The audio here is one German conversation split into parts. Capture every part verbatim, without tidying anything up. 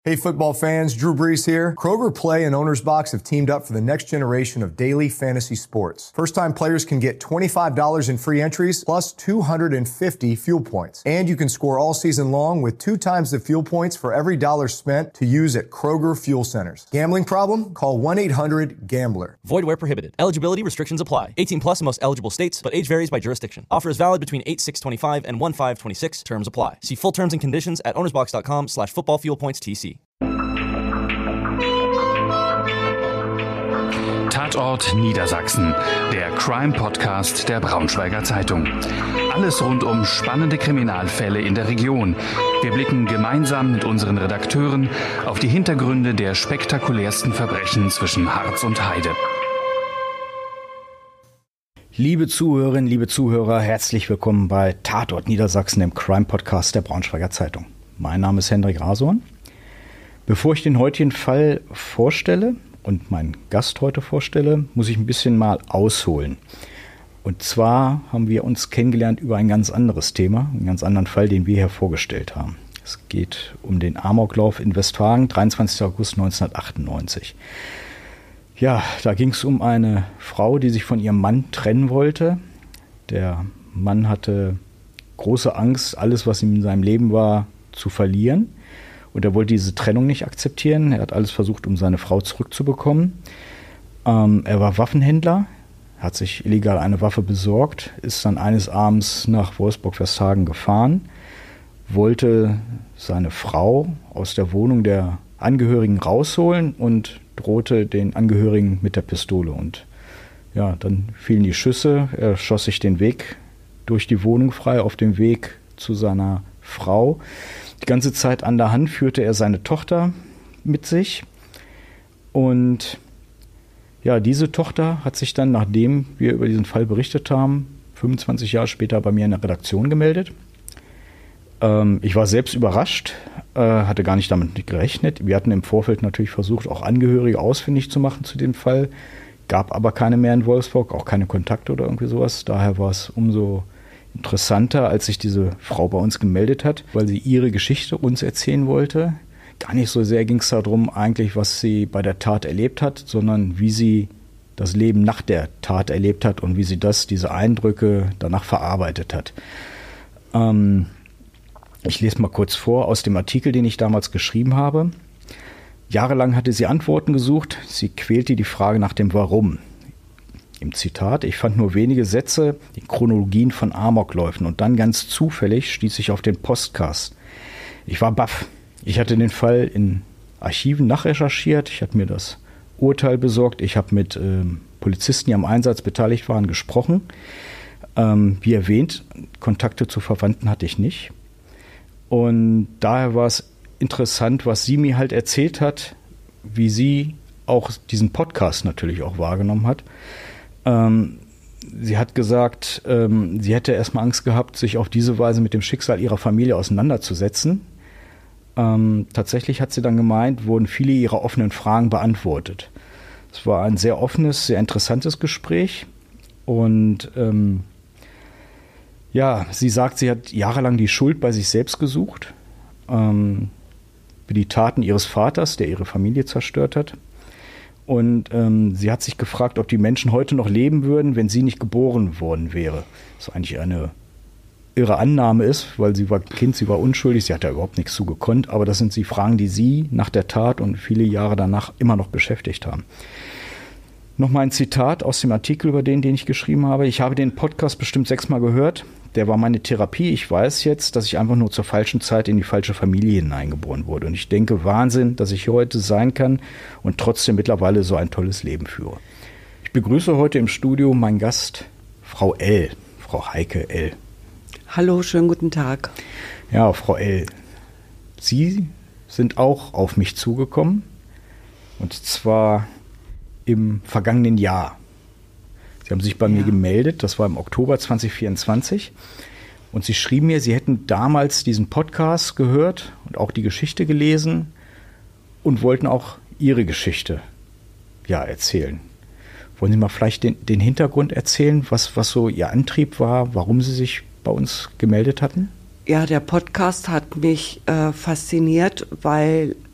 Hey football fans, Drew Brees here. Kroger Play and Owner's Box have teamed up for the next generation of daily fantasy sports. First-time players can get twenty-five dollars in free entries plus two hundred fifty fuel points. And you can score all season long with two times the fuel points for every dollar spent to use at Kroger Fuel Centers. Gambling problem? Call one eight hundred gambler. Void where prohibited. Eligibility restrictions apply. eighteen plus in most eligible states, but age varies by jurisdiction. Offer is valid between eight six twenty-five and one five twenty-six. Terms apply. See full terms and conditions at ownersbox.com slash football fuel points TC. Tatort Niedersachsen, der Crime-Podcast der Braunschweiger Zeitung. Alles rund um spannende Kriminalfälle in der Region. Wir blicken gemeinsam mit unseren Redakteuren auf die Hintergründe der spektakulärsten Verbrechen zwischen Harz und Heide. Liebe Zuhörerinnen, liebe Zuhörer, herzlich willkommen bei Tatort Niedersachsen, dem Crime-Podcast der Braunschweiger Zeitung. Mein Name ist Hendrik Rasorn. Bevor ich den heutigen Fall vorstelle und meinen Gast heute vorstelle, muss ich ein bisschen mal ausholen. Und zwar haben wir uns kennengelernt über ein ganz anderes Thema, einen ganz anderen Fall, den wir hier vorgestellt haben. Es geht um den Amoklauf in Westfalen, dreiundzwanzigster August neunzehnhundertachtundneunzig. Ja, da ging es um eine Frau, die sich von ihrem Mann trennen wollte. Der Mann hatte große Angst, alles, was ihm in seinem Leben war, zu verlieren. Und er wollte diese Trennung nicht akzeptieren. Er hat alles versucht, um seine Frau zurückzubekommen. Ähm, er war Waffenhändler, hat sich illegal eine Waffe besorgt, ist dann eines Abends nach Wolfsburg-Westhagen gefahren, wollte seine Frau aus der Wohnung der Angehörigen rausholen und drohte den Angehörigen mit der Pistole. Und ja, dann fielen die Schüsse. Er schoss sich den Weg durch die Wohnung frei auf dem Weg zu seiner Frau. Die ganze Zeit an der Hand führte er seine Tochter mit sich. Und ja, diese Tochter hat sich dann, nachdem wir über diesen Fall berichtet haben, fünfundzwanzig Jahre später bei mir in der Redaktion gemeldet. Ähm, ich war selbst überrascht, äh, hatte gar nicht damit gerechnet. Wir hatten im Vorfeld natürlich versucht, auch Angehörige ausfindig zu machen zu dem Fall. Gab aber keine mehr in Wolfsburg, auch keine Kontakte oder irgendwie sowas. Daher war es umso interessanter, als sich diese Frau bei uns gemeldet hat, weil sie ihre Geschichte uns erzählen wollte. Gar nicht so sehr ging es darum, eigentlich, was sie bei der Tat erlebt hat, sondern wie sie das Leben nach der Tat erlebt hat und wie sie das, diese Eindrücke danach verarbeitet hat. Ähm, ich lese mal kurz vor aus dem Artikel, den ich damals geschrieben habe. Jahrelang hatte sie Antworten gesucht. Sie quälte die Frage nach dem Warum. Im Zitat: Ich fand nur wenige Sätze in Chronologien von Amokläufen und dann ganz zufällig stieß ich auf den Podcast. Ich war baff. Ich hatte den Fall in Archiven nachrecherchiert. Ich hatte mir das Urteil besorgt. Ich habe mit ähm, Polizisten, die am Einsatz beteiligt waren, gesprochen. Ähm, wie erwähnt, Kontakte zu Verwandten hatte ich nicht. Und daher war es interessant, was sie mir halt erzählt hat, wie sie auch diesen Podcast natürlich auch wahrgenommen hat. Ähm, sie hat gesagt, ähm, sie hätte erstmal Angst gehabt, sich auf diese Weise mit dem Schicksal ihrer Familie auseinanderzusetzen. Ähm, tatsächlich hat sie dann gemeint, wurden viele ihrer offenen Fragen beantwortet. Es war ein sehr offenes, sehr interessantes Gespräch. Und ähm, ja, sie sagt, sie hat jahrelang die Schuld bei sich selbst gesucht. Ähm, für die Taten ihres Vaters, der ihre Familie zerstört hat. Und ähm, sie hat sich gefragt, ob die Menschen heute noch leben würden, wenn sie nicht geboren worden wäre. Was eigentlich eine irre Annahme ist, weil sie war Kind, sie war unschuldig, sie hat ja überhaupt nichts zu gekonnt. Aber das sind die Fragen, die sie nach der Tat und viele Jahre danach immer noch beschäftigt haben. Nochmal ein Zitat aus dem Artikel über den, den ich geschrieben habe. Ich habe den Podcast bestimmt sechsmal gehört. Der war meine Therapie. Ich weiß jetzt, dass ich einfach nur zur falschen Zeit in die falsche Familie hineingeboren wurde. Und ich denke, Wahnsinn, dass ich hier heute sein kann und trotzdem mittlerweile so ein tolles Leben führe. Ich begrüße heute im Studio meinen Gast, Frau L., Frau Heike L. Hallo, schönen guten Tag. Ja, Frau L., Sie sind auch auf mich zugekommen. Und zwar im vergangenen Jahr. Sie haben sich bei ja. mir gemeldet, das war im Oktober zwanzig vierundzwanzig. Und Sie schrieben mir, Sie hätten damals diesen Podcast gehört und auch die Geschichte gelesen und wollten auch Ihre Geschichte ja, erzählen. Wollen Sie mal vielleicht den, den Hintergrund erzählen, was, was so Ihr Antrieb war, warum Sie sich bei uns gemeldet hatten? Ja, der Podcast hat mich äh, fasziniert, weil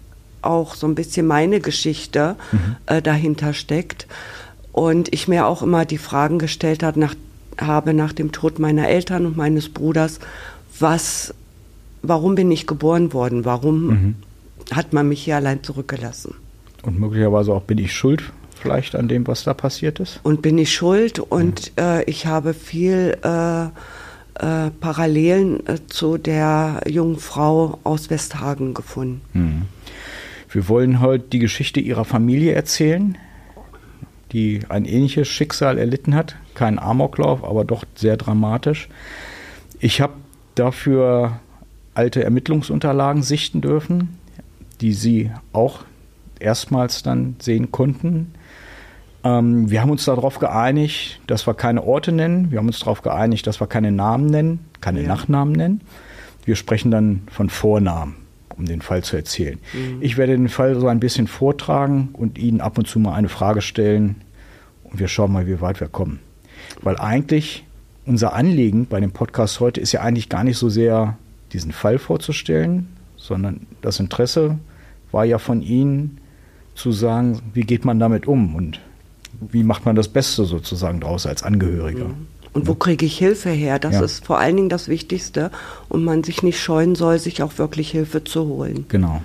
auch so ein bisschen meine Geschichte mhm. äh, dahinter steckt. Und ich mir auch immer die Fragen gestellt hat, nach, habe nach dem Tod meiner Eltern und meines Bruders, was, warum bin ich geboren worden? Warum mhm. hat man mich hier allein zurückgelassen? Und möglicherweise auch, bin ich schuld vielleicht an dem, was da passiert ist? Und bin ich schuld und mhm. äh, ich habe viel äh, äh, Parallelen äh, zu der jungen Frau aus Westhagen gefunden. Mhm. Wir wollen heute die Geschichte ihrer Familie erzählen, die ein ähnliches Schicksal erlitten hat. Kein Amoklauf, aber doch sehr dramatisch. Ich habe dafür alte Ermittlungsunterlagen sichten dürfen, die Sie auch erstmals dann sehen konnten. Ähm, wir haben uns darauf geeinigt, dass wir keine Orte nennen. Wir haben uns darauf geeinigt, dass wir keine Namen nennen, keine ja. Nachnamen nennen. Wir sprechen dann von Vornamen, um den Fall zu erzählen. Mhm. Ich werde den Fall so ein bisschen vortragen und Ihnen ab und zu mal eine Frage stellen und wir schauen mal, wie weit wir kommen. Weil eigentlich unser Anliegen bei dem Podcast heute ist ja eigentlich gar nicht so sehr, diesen Fall vorzustellen, sondern das Interesse war ja von Ihnen zu sagen, wie geht man damit um und wie macht man das Beste sozusagen draus als Angehöriger. Mhm. Und wo kriege ich Hilfe her? Das ja. ist vor allen Dingen das Wichtigste und man sich nicht scheuen soll, sich auch wirklich Hilfe zu holen. Genau.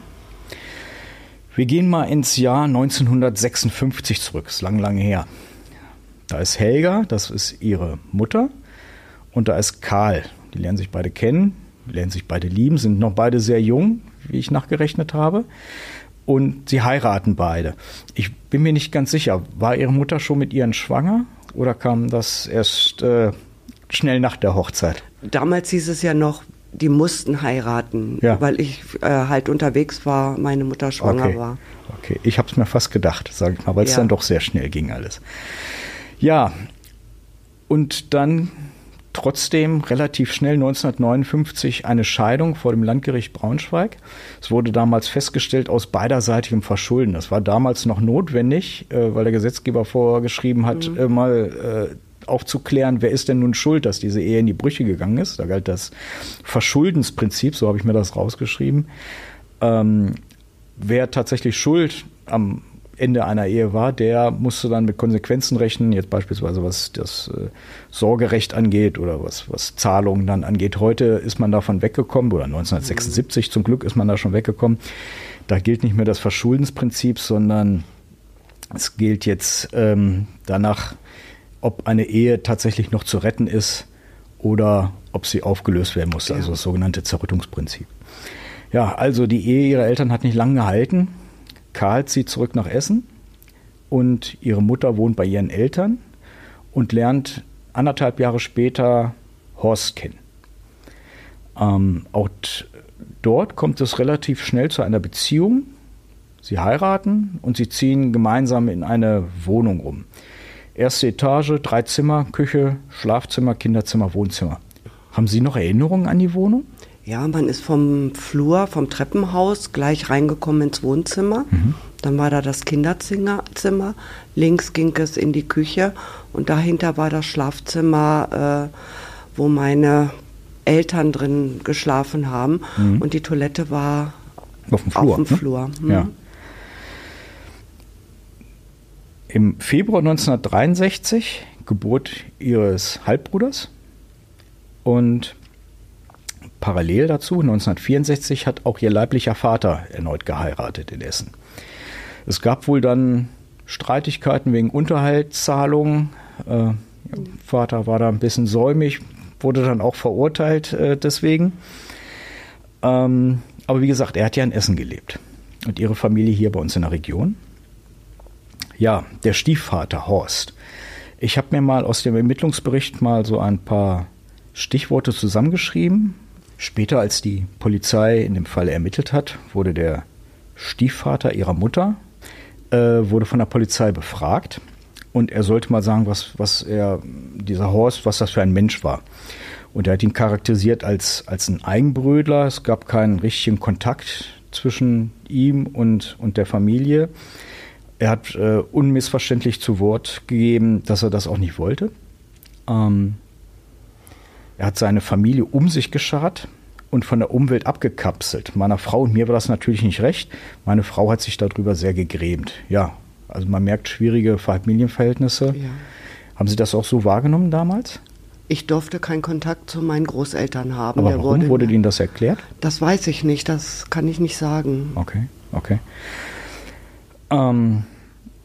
Wir gehen mal ins Jahr neunzehnhundertsechsundfünfzig zurück, ist lang, lange her. Da ist Helga, das ist ihre Mutter, und da ist Karl. Die lernen sich beide kennen, lernen sich beide lieben, sind noch beide sehr jung, wie ich nachgerechnet habe. Und sie heiraten beide. Ich bin mir nicht ganz sicher, war ihre Mutter schon mit ihren schwanger? Oder kam das erst äh, schnell nach der Hochzeit? Damals hieß es ja noch, die mussten heiraten, ja. weil ich äh, halt unterwegs war, meine Mutter schwanger okay. war. Okay, ich habe es mir fast gedacht, sage ich mal, weil es ja. dann doch sehr schnell ging alles. Ja, und dann trotzdem relativ schnell neunzehnhundertneunundfünfzig eine Scheidung vor dem Landgericht Braunschweig. Es wurde damals festgestellt aus beiderseitigem Verschulden. Das war damals noch notwendig, äh, weil der Gesetzgeber vorgeschrieben hat, mhm. äh, mal äh, aufzuklären, wer ist denn nun schuld, dass diese Ehe in die Brüche gegangen ist. Da galt das Verschuldensprinzip, so habe ich mir das rausgeschrieben. Ähm, wer tatsächlich schuld am Ende einer Ehe war, der musste dann mit Konsequenzen rechnen, jetzt beispielsweise was das äh, Sorgerecht angeht oder was, was Zahlungen dann angeht. Heute ist man davon weggekommen, oder neunzehnhundertsechsundsiebzig zum Glück ist man da schon weggekommen. Da gilt nicht mehr das Verschuldensprinzip, sondern es gilt jetzt ähm, danach, ob eine Ehe tatsächlich noch zu retten ist oder ob sie aufgelöst werden muss, ja. also das sogenannte Zerrüttungsprinzip. Ja, also die Ehe ihrer Eltern hat nicht lange gehalten. Karl zieht zurück nach Essen und ihre Mutter wohnt bei ihren Eltern und lernt anderthalb Jahre später Horst kennen. Ähm, auch dort kommt es relativ schnell zu einer Beziehung. Sie heiraten und sie ziehen gemeinsam in eine Wohnung um. Erste Etage, drei Zimmer, Küche, Schlafzimmer, Kinderzimmer, Wohnzimmer. Haben Sie noch Erinnerungen an die Wohnung? Ja, man ist vom Flur, vom Treppenhaus gleich reingekommen ins Wohnzimmer. Mhm. Dann war da das Kinderzimmer. Links ging es in die Küche und dahinter war das Schlafzimmer, äh, wo meine Eltern drin geschlafen haben. Mhm. Und die Toilette war auf dem Flur. Auf dem ne? Flur. Mhm. Ja. Im Februar neunzehnhundertdreiundsechzig Geburt ihres Halbbruders und parallel dazu, neunzehnhundertvierundsechzig, hat auch ihr leiblicher Vater erneut geheiratet in Essen. Es gab wohl dann Streitigkeiten wegen Unterhaltszahlungen. Äh, ihr Vater war da ein bisschen säumig, wurde dann auch verurteilt äh, deswegen. Ähm, aber wie gesagt, er hat ja in Essen gelebt und ihre Familie hier bei uns in der Region. Ja, der Stiefvater Horst. Ich habe mir mal aus dem Ermittlungsbericht mal so ein paar Stichworte zusammengeschrieben. Später, als die Polizei in dem Fall ermittelt hat, wurde der Stiefvater ihrer Mutter äh, wurde von der Polizei befragt und er sollte mal sagen, was, was er, dieser Horst, was das für ein Mensch war. Und er hat ihn charakterisiert als, als ein Eigenbrötler. Es gab keinen richtigen Kontakt zwischen ihm und, und der Familie. Er hat äh, unmissverständlich zu Wort gegeben, dass er das auch nicht wollte. Ähm, Er hat seine Familie um sich geschart und von der Umwelt abgekapselt. Meiner Frau und mir war das natürlich nicht recht. Meine Frau hat sich darüber sehr gegrämt. Ja, also man merkt schwierige Familienverhältnisse. Ja. Haben Sie das auch so wahrgenommen damals? Ich durfte keinen Kontakt zu meinen Großeltern haben. Aber Der warum? Wurde, wurde Ihnen das erklärt? Das weiß ich nicht, das kann ich nicht sagen. Okay, okay. Ähm,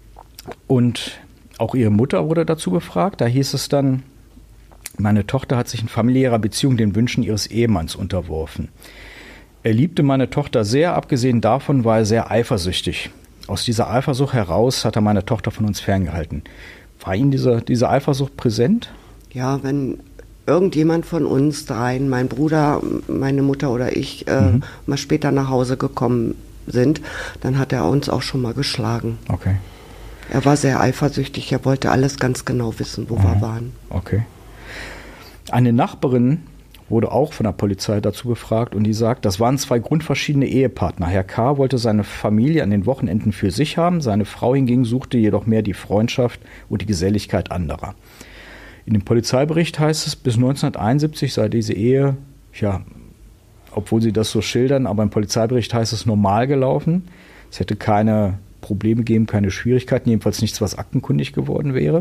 und auch Ihre Mutter wurde dazu befragt. Da hieß es dann, meine Tochter hat sich in familiärer Beziehung den Wünschen ihres Ehemanns unterworfen. Er liebte meine Tochter sehr, abgesehen davon war er sehr eifersüchtig. Aus dieser Eifersucht heraus hat er meine Tochter von uns ferngehalten. War Ihnen diese, diese Eifersucht präsent? Ja, wenn irgendjemand von uns dreien, mein Bruder, meine Mutter oder ich, äh, mhm. mal später nach Hause gekommen sind, dann hat er uns auch schon mal geschlagen. Okay. Er war sehr eifersüchtig, er wollte alles ganz genau wissen, wo mhm. wir waren. Okay. Eine Nachbarin wurde auch von der Polizei dazu befragt und die sagt, das waren zwei grundverschiedene Ehepartner. Herr K. wollte seine Familie an den Wochenenden für sich haben, seine Frau hingegen suchte jedoch mehr die Freundschaft und die Geselligkeit anderer. In dem Polizeibericht heißt es, bis neunzehnhunderteinundsiebzig sei diese Ehe, ja, obwohl sie das so schildern, aber im Polizeibericht heißt es normal gelaufen. Es hätte keine Probleme gegeben, keine Schwierigkeiten, jedenfalls nichts, was aktenkundig geworden wäre.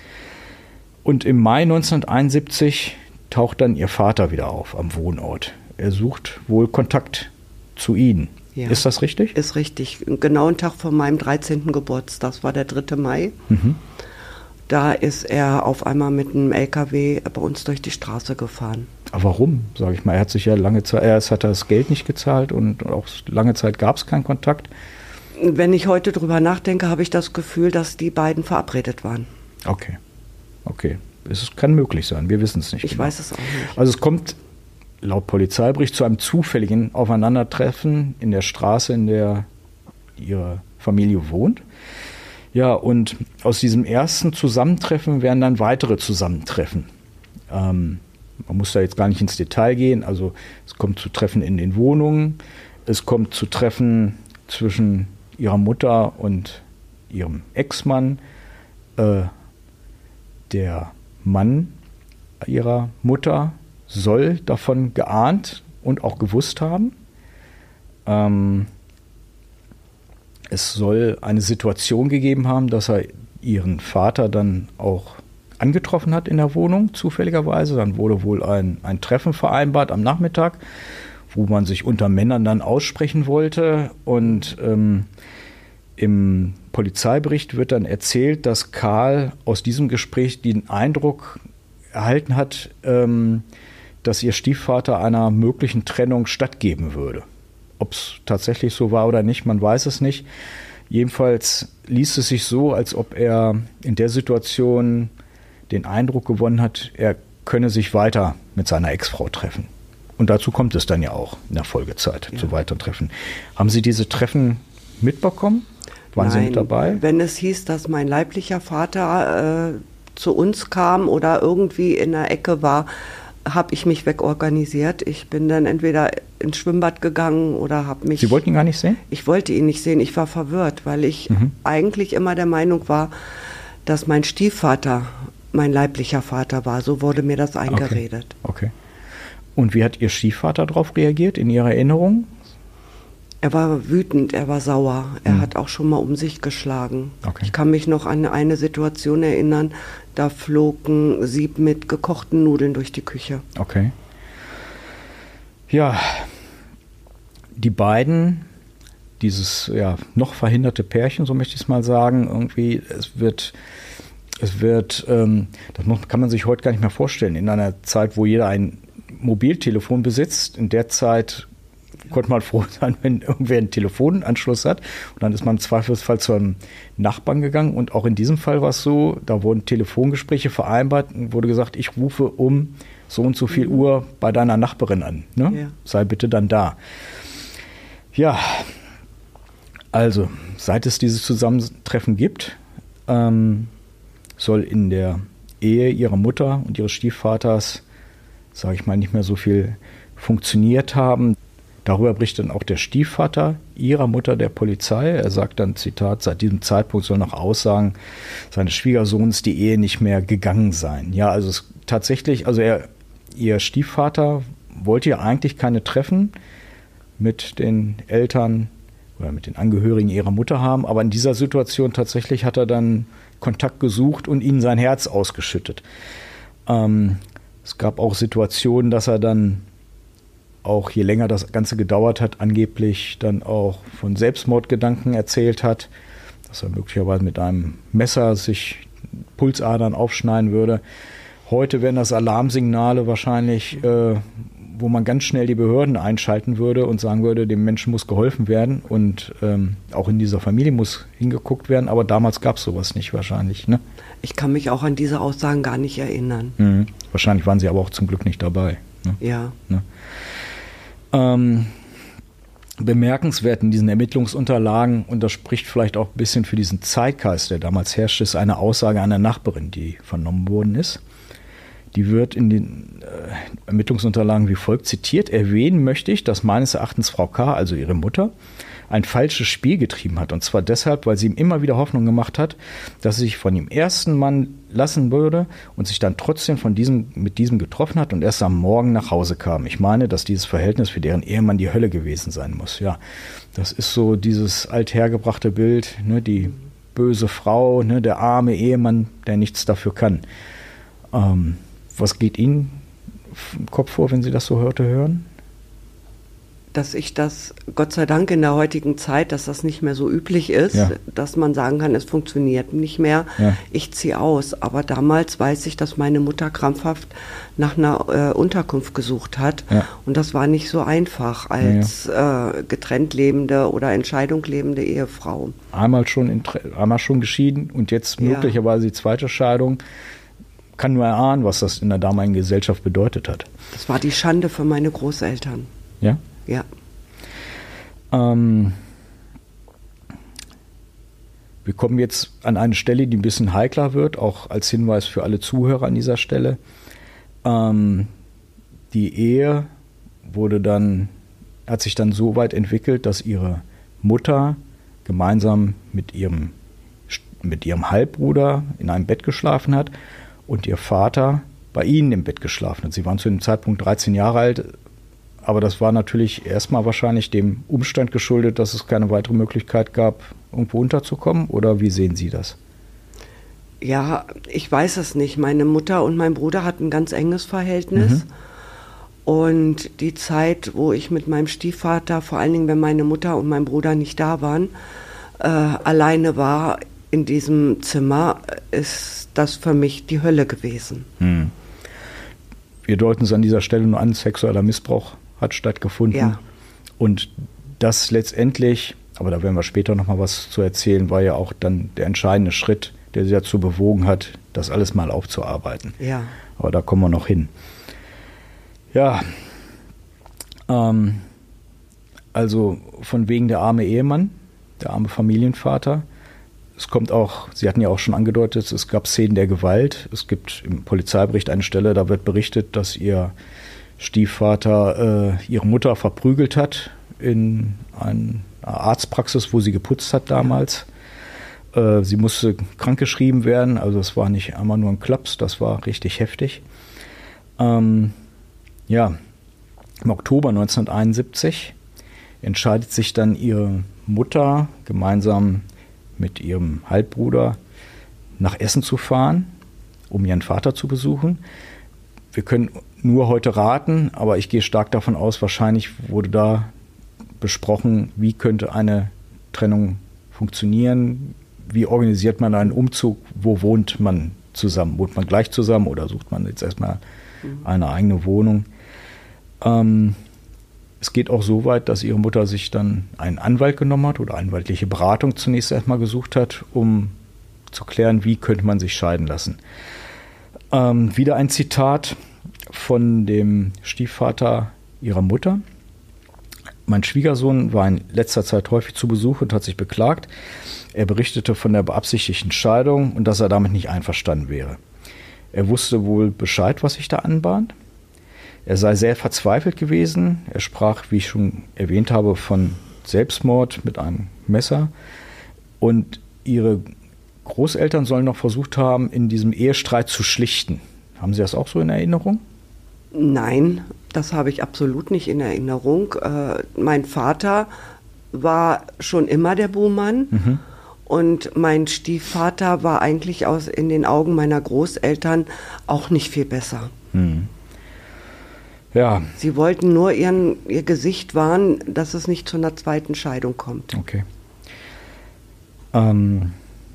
Und im Mai neunzehnhunderteinundsiebzig taucht dann ihr Vater wieder auf am Wohnort. Er sucht wohl Kontakt zu Ihnen. Ja, ist das richtig? Ist richtig. Genau einen Tag vor meinem dreizehnten Geburtstag, das war der dritte Mai. Mhm. Da ist er auf einmal mit einem L K W bei uns durch die Straße gefahren. Aber warum, sage ich mal? Er hat sich ja lange Zeit, erst hat er das Geld nicht gezahlt und auch lange Zeit gab es keinen Kontakt. Wenn ich heute drüber nachdenke, habe ich das Gefühl, dass die beiden verabredet waren. Okay, okay. Es kann möglich sein, wir wissen es nicht. Ich genau. weiß es auch nicht. Also es kommt laut Polizeibericht zu einem zufälligen Aufeinandertreffen in der Straße, in der ihre Familie wohnt. Ja, und aus diesem ersten Zusammentreffen werden dann weitere Zusammentreffen. Ähm, man muss da jetzt gar nicht ins Detail gehen. Also es kommt zu Treffen in den Wohnungen, es kommt zu Treffen zwischen ihrer Mutter und ihrem Ex-Mann. Äh, der Mann ihrer Mutter soll davon geahnt und auch gewusst haben. Ähm, es soll eine Situation gegeben haben, dass er ihren Vater dann auch angetroffen hat in der Wohnung, zufälligerweise. Dann wurde wohl ein, ein Treffen vereinbart am Nachmittag, wo man sich unter Männern dann aussprechen wollte. Und ähm, im Polizeibericht wird dann erzählt, dass Karl aus diesem Gespräch den Eindruck erhalten hat, ähm, dass ihr Stiefvater einer möglichen Trennung stattgeben würde. Ob es tatsächlich so war oder nicht, man weiß es nicht. Jedenfalls liest es sich so, als ob er in der Situation den Eindruck gewonnen hat, er könne sich weiter mit seiner Ex-Frau treffen. Und dazu kommt es dann ja auch in der Folgezeit, ja, zu weiteren Treffen. Haben Sie diese Treffen mitbekommen? Waren Nein, Sie mit dabei? Wenn es hieß, dass mein leiblicher Vater äh, zu uns kam oder irgendwie in der Ecke war, habe ich mich wegorganisiert. Ich bin dann entweder ins Schwimmbad gegangen oder habe mich... Sie wollten ihn gar nicht sehen? Ich wollte ihn nicht sehen. Ich war verwirrt, weil ich mhm. eigentlich immer der Meinung war, dass mein Stiefvater mein leiblicher Vater war. So wurde mir das eingeredet. Okay. okay. Und wie hat Ihr Stiefvater darauf reagiert in Ihrer Erinnerung? Er war wütend, er war sauer. Er mhm. hat auch schon mal um sich geschlagen. Okay. Ich kann mich noch an eine Situation erinnern, da flog ein Sieb mit gekochten Nudeln durch die Küche. Okay. Ja, die beiden, dieses ja noch verhinderte Pärchen, so möchte ich es mal sagen, irgendwie, es wird, es wird, ähm, das kann man sich heute gar nicht mehr vorstellen, in einer Zeit, wo jeder ein Mobiltelefon besitzt, in der Zeit konnte man froh sein, wenn irgendwer einen Telefonanschluss hat. Und dann ist man im Zweifelsfall zu einem Nachbarn gegangen. Und auch in diesem Fall war es so, da wurden Telefongespräche vereinbart und wurde gesagt, ich rufe um so und so viel mhm. Uhr bei deiner Nachbarin an. Ne? Ja. Sei bitte dann da. Ja, also seit es dieses Zusammentreffen gibt, ähm, soll in der Ehe ihrer Mutter und ihres Stiefvaters, sage ich mal, nicht mehr so viel funktioniert haben. Darüber berichtet dann auch der Stiefvater ihrer Mutter der Polizei. Er sagt dann, Zitat, seit diesem Zeitpunkt soll nach Aussagen seines Schwiegersohns die Ehe nicht mehr gegangen sein. Ja, also es tatsächlich, also er, ihr Stiefvater wollte ja eigentlich keine Treffen mit den Eltern oder mit den Angehörigen ihrer Mutter haben, aber in dieser Situation tatsächlich hat er dann Kontakt gesucht und ihnen sein Herz ausgeschüttet. Ähm, es gab auch Situationen, dass er dann auch, je länger das Ganze gedauert hat, angeblich dann auch von Selbstmordgedanken erzählt hat, dass er möglicherweise mit einem Messer sich Pulsadern aufschneiden würde. Heute wären das Alarmsignale wahrscheinlich, äh, wo man ganz schnell die Behörden einschalten würde und sagen würde, dem Menschen muss geholfen werden und ähm, auch in dieser Familie muss hingeguckt werden. Aber damals gab es sowas nicht wahrscheinlich, ne? Ich kann mich auch an diese Aussagen gar nicht erinnern. Mhm. Wahrscheinlich waren sie aber auch zum Glück nicht dabei. Ne? Ja. Ne? Ähm, bemerkenswert in diesen Ermittlungsunterlagen, und das spricht vielleicht auch ein bisschen für diesen Zeitgeist, der damals herrschte, ist eine Aussage einer Nachbarin, die vernommen worden ist. Die wird in den äh, Ermittlungsunterlagen wie folgt zitiert: Erwähnen möchte ich, dass meines Erachtens Frau K., also ihre Mutter, ein falsches Spiel getrieben hat. Und zwar deshalb, weil sie ihm immer wieder Hoffnung gemacht hat, dass sie sich von dem ersten Mann lassen würde und sich dann trotzdem von diesem, mit diesem getroffen hat und erst am Morgen nach Hause kam. Ich meine, dass dieses Verhältnis für deren Ehemann die Hölle gewesen sein muss. Ja, das ist so dieses althergebrachte Bild, ne, die böse Frau, ne, der arme Ehemann, der nichts dafür kann. Ähm, was geht Ihnen im Kopf vor, wenn Sie das so heute hören? Dass ich das, Gott sei Dank in der heutigen Zeit, dass das nicht mehr so üblich ist, ja. dass man sagen kann, es funktioniert nicht mehr, ja. ich ziehe aus. Aber damals weiß ich, dass meine Mutter krampfhaft nach einer äh, Unterkunft gesucht hat. Ja. Und das war nicht so einfach als ja, ja. Äh, getrennt lebende oder Entscheidung lebende Ehefrau. Einmal schon, in, einmal schon geschieden und jetzt ja. möglicherweise die zweite Scheidung. Kann nur erahnen, was das in der damaligen Gesellschaft bedeutet hat. Das war die Schande für meine Großeltern. Ja? Ja. Ähm, wir kommen jetzt an eine Stelle, die ein bisschen heikler wird, auch als Hinweis für alle Zuhörer an dieser Stelle. Ähm, die Ehe wurde dann, hat sich dann so weit entwickelt, dass ihre Mutter gemeinsam mit ihrem, mit ihrem Halbbruder in einem Bett geschlafen hat und ihr Vater bei ihnen im Bett geschlafen hat. Sie waren zu dem Zeitpunkt dreizehn Jahre alt, aber das war natürlich erstmal wahrscheinlich dem Umstand geschuldet, dass es keine weitere Möglichkeit gab, irgendwo unterzukommen. Oder wie sehen Sie das? Ja, ich weiß es nicht. Meine Mutter und mein Bruder hatten ein ganz enges Verhältnis. Mhm. Und die Zeit, wo ich mit meinem Stiefvater, vor allen Dingen, wenn meine Mutter und mein Bruder nicht da waren, äh, alleine war in diesem Zimmer, ist das für mich die Hölle gewesen. Mhm. Wir deuten es an dieser Stelle nur an, sexueller Missbrauch hat stattgefunden. Ja. Und das letztendlich, aber da werden wir später noch mal was zu erzählen, war ja auch dann der entscheidende Schritt, der sie dazu bewogen hat, das alles mal aufzuarbeiten. Ja. Aber da kommen wir noch hin. Ja, ähm, also von wegen der arme Ehemann, der arme Familienvater. Es kommt auch, Sie hatten ja auch schon angedeutet, es gab Szenen der Gewalt. Es gibt im Polizeibericht eine Stelle, da wird berichtet, dass ihr Stiefvater äh, ihre Mutter verprügelt hat in einer Arztpraxis, wo sie geputzt hat damals. Ja. Äh, sie musste krankgeschrieben werden, also es war nicht einmal nur ein Klaps, das war richtig heftig. Ähm, ja, im Oktober neunzehnhunderteinundsiebzig entscheidet sich dann ihre Mutter gemeinsam mit ihrem Halbbruder nach Essen zu fahren, um ihren Vater zu besuchen. Wir können nur heute raten, aber ich gehe stark davon aus, wahrscheinlich wurde da besprochen, wie könnte eine Trennung funktionieren, wie organisiert man einen Umzug, wo wohnt man zusammen, wohnt man gleich zusammen oder sucht man jetzt erstmal eine eigene Wohnung. Ähm, es geht auch so weit, dass ihre Mutter sich dann einen Anwalt genommen hat oder anwaltliche Beratung zunächst erstmal gesucht hat, um zu klären, wie könnte man sich scheiden lassen. Ähm, wieder ein Zitat von dem Stiefvater ihrer Mutter. Mein Schwiegersohn war in letzter Zeit häufig zu Besuch und hat sich beklagt. Er berichtete von der beabsichtigten Scheidung und dass er damit nicht einverstanden wäre. Er wusste wohl Bescheid, was sich da anbahnt. Er sei sehr verzweifelt gewesen. Er sprach, wie ich schon erwähnt habe, von Selbstmord mit einem Messer. Und ihre Großeltern sollen noch versucht haben, in diesem Ehestreit zu schlichten. Haben Sie das auch so in Erinnerung? Nein, das habe ich absolut nicht in Erinnerung. Äh, mein Vater war schon immer der Buhmann. Mhm. Und mein Stiefvater war eigentlich aus, in den Augen meiner Großeltern auch nicht viel besser. Mhm. Ja. Sie wollten nur ihren, ihr Gesicht wahren, dass es nicht zu einer zweiten Scheidung kommt. Okay. Ähm,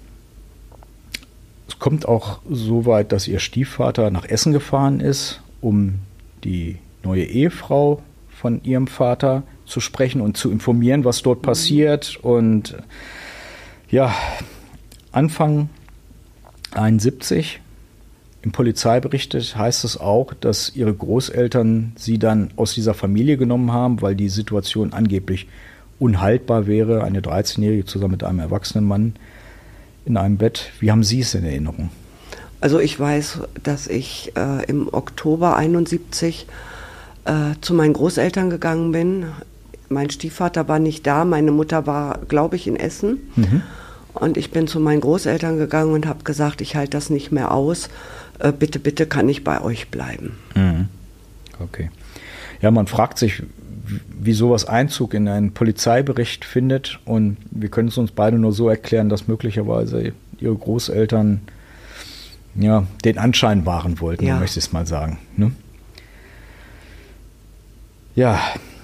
es kommt auch so weit, dass ihr Stiefvater nach Essen gefahren ist, um die neue Ehefrau von ihrem Vater zu sprechen und zu informieren, was dort passiert. Und ja, Anfang einundsiebzig im Polizeibericht heißt es auch, dass ihre Großeltern sie dann aus dieser Familie genommen haben, weil die Situation angeblich unhaltbar wäre. Eine dreizehnjährige zusammen mit einem erwachsenen Mann in einem Bett. Wie haben Sie es in Erinnerung? Also ich weiß, dass ich äh, im Oktober einundsiebzig äh, zu meinen Großeltern gegangen bin. Mein Stiefvater war nicht da, meine Mutter war, glaube ich, in Essen. Mhm. Und ich bin zu meinen Großeltern gegangen und habe gesagt, ich halte das nicht mehr aus. Äh, bitte, bitte kann ich bei euch bleiben. Mhm. Okay. Ja, man fragt sich, wie sowas Einzug in einen Polizeibericht findet. Und wir können es uns beide nur so erklären, dass möglicherweise ihre Großeltern ja, den Anschein wahren wollten, ja. möchte ich es mal sagen. Ne? Ja.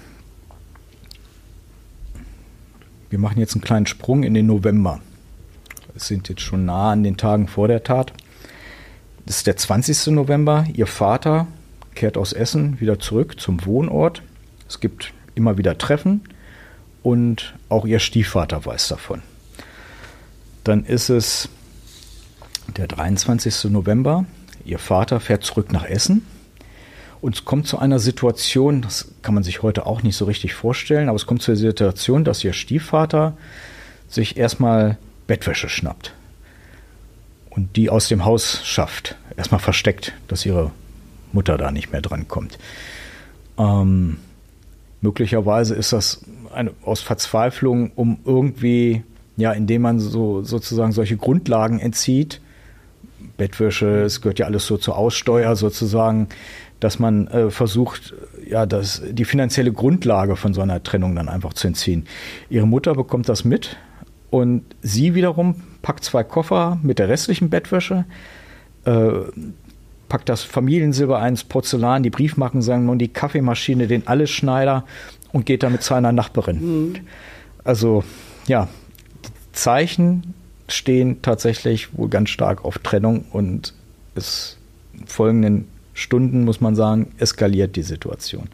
Wir machen jetzt einen kleinen Sprung in den November. Es sind jetzt schon nah an den Tagen vor der Tat. Das ist der zwanzigste November. Ihr Vater kehrt aus Essen wieder zurück zum Wohnort. Es gibt immer wieder Treffen und auch ihr Stiefvater weiß davon. Dann ist es der dreiundzwanzigste November. Ihr Vater fährt zurück nach Essen. Und es kommt zu einer Situation, das kann man sich heute auch nicht so richtig vorstellen, aber es kommt zu der Situation, dass ihr Stiefvater sich erstmal Bettwäsche schnappt und die aus dem Haus schafft. Erstmal versteckt, dass ihre Mutter da nicht mehr dran kommt. Ähm, möglicherweise ist das eine, aus Verzweiflung, um irgendwie, ja, indem man so sozusagen solche Grundlagen entzieht, Bettwäsche, es gehört ja alles so zur Aussteuer sozusagen, dass man äh, versucht, ja, das, die finanzielle Grundlage von so einer Trennung dann einfach zu entziehen. Ihre Mutter bekommt das mit und sie wiederum packt zwei Koffer mit der restlichen Bettwäsche, äh, packt das Familiensilber ein, das Porzellan, die Briefmarken, sagen nun die Kaffeemaschine, den Allesschneider und geht damit zu einer Nachbarin. Mhm. Also, ja, die Zeichen stehen tatsächlich wohl ganz stark auf Trennung und es in folgenden Stunden, muss man sagen, eskaliert die Situation.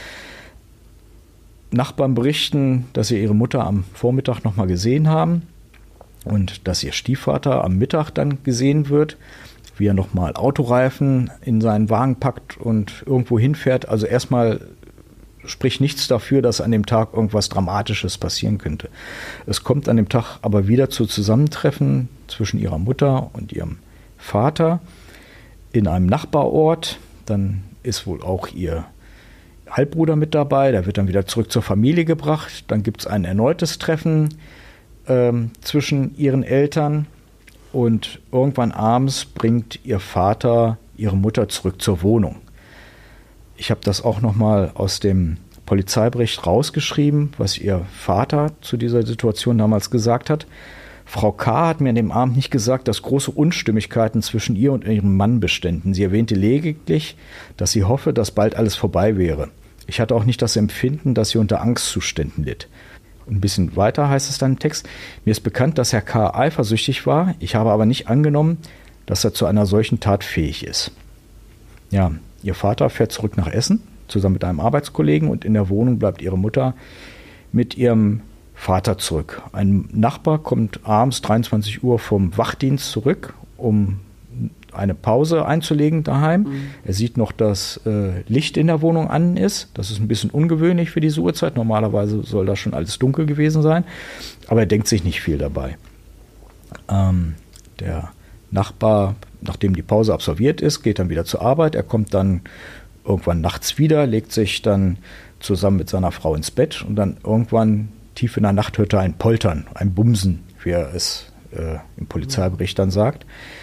Nachbarn berichten, dass sie ihre Mutter am Vormittag nochmal gesehen haben und dass ihr Stiefvater am Mittag dann gesehen wird, wie er nochmal Autoreifen in seinen Wagen packt und irgendwo hinfährt. Also erstmal spricht nichts dafür, dass an dem Tag irgendwas Dramatisches passieren könnte. Es kommt an dem Tag aber wieder zu Zusammentreffen zwischen ihrer Mutter und ihrem Vater in einem Nachbarort. Dann ist wohl auch ihr Halbbruder mit dabei. Der wird dann wieder zurück zur Familie gebracht. Dann gibt es ein erneutes Treffen ähm, zwischen ihren Eltern. Und irgendwann abends bringt ihr Vater ihre Mutter zurück zur Wohnung. Ich habe das auch nochmal aus dem Polizeibericht rausgeschrieben, was ihr Vater zu dieser Situation damals gesagt hat. Frau K. hat mir an dem Abend nicht gesagt, dass große Unstimmigkeiten zwischen ihr und ihrem Mann beständen. Sie erwähnte lediglich, dass sie hoffe, dass bald alles vorbei wäre. Ich hatte auch nicht das Empfinden, dass sie unter Angstzuständen litt. Ein bisschen weiter heißt es dann im Text. Mir ist bekannt, dass Herr K. eifersüchtig war. Ich habe aber nicht angenommen, dass er zu einer solchen Tat fähig ist. Ja, ihr Vater fährt zurück nach Essen, zusammen mit einem Arbeitskollegen, und in der Wohnung bleibt ihre Mutter mit ihrem Vater zurück. Ein Nachbar kommt abends dreiundzwanzig Uhr vom Wachdienst zurück, um eine Pause einzulegen daheim. Mhm. Er sieht noch, dass äh, Licht in der Wohnung an ist. Das ist ein bisschen ungewöhnlich für diese Uhrzeit. Normalerweise soll das schon alles dunkel gewesen sein. Aber er denkt sich nicht viel dabei. Ähm, der Nachbar, nachdem die Pause absolviert ist, geht dann wieder zur Arbeit. Er kommt dann irgendwann nachts wieder, legt sich dann zusammen mit seiner Frau ins Bett und dann irgendwann tief in der Nacht hört er ein Poltern, ein Bumsen, wie er es äh, im Polizeibericht dann sagt.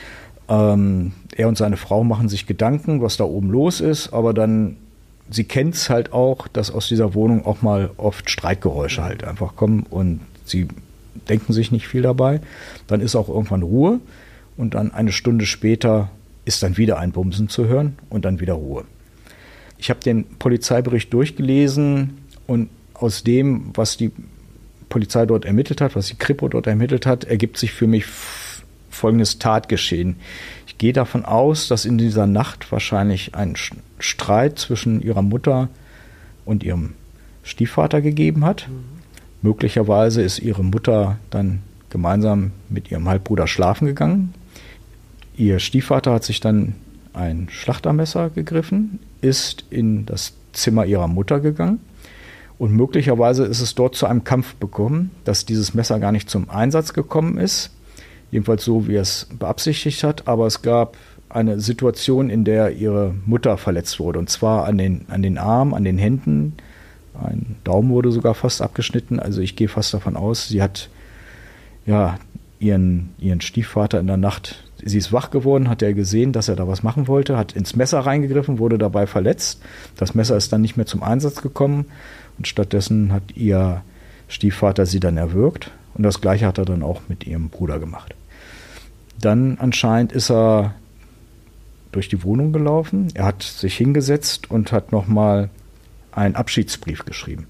Ähm, er und seine Frau machen sich Gedanken, was da oben los ist, aber dann, sie kennt es halt auch, dass aus dieser Wohnung auch mal oft Streitgeräusche halt einfach kommen und sie denken sich nicht viel dabei. Dann ist auch irgendwann Ruhe und dann eine Stunde später ist dann wieder ein Bumsen zu hören und dann wieder Ruhe. Ich habe den Polizeibericht durchgelesen und aus dem, was die Polizei dort ermittelt hat, was die Kripo dort ermittelt hat, ergibt sich für mich f- folgendes Tatgeschehen. Ich gehe davon aus, dass in dieser Nacht wahrscheinlich ein Sch- Streit zwischen ihrer Mutter und ihrem Stiefvater gegeben hat. Mhm. Möglicherweise ist ihre Mutter dann gemeinsam mit ihrem Halbbruder schlafen gegangen. Ihr Stiefvater hat sich dann ein Schlachtermesser gegriffen, ist in das Zimmer ihrer Mutter gegangen und möglicherweise ist es dort zu einem Kampf gekommen, dass dieses Messer gar nicht zum Einsatz gekommen ist, jedenfalls so, wie er es beabsichtigt hat, aber es gab eine Situation, in der ihre Mutter verletzt wurde und zwar an den, an den Armen, an den Händen. Ein Daumen wurde sogar fast abgeschnitten, also ich gehe fast davon aus, sie hat ja ihren, ihren Stiefvater in der Nacht, sie ist wach geworden, hat er gesehen, dass er da was machen wollte, hat ins Messer reingegriffen, wurde dabei verletzt. Das Messer ist dann nicht mehr zum Einsatz gekommen und stattdessen hat ihr Stiefvater sie dann erwürgt und das Gleiche hat er dann auch mit ihrem Bruder gemacht. Dann anscheinend ist er durch die Wohnung gelaufen, er hat sich hingesetzt und hat nochmal einen Abschiedsbrief geschrieben.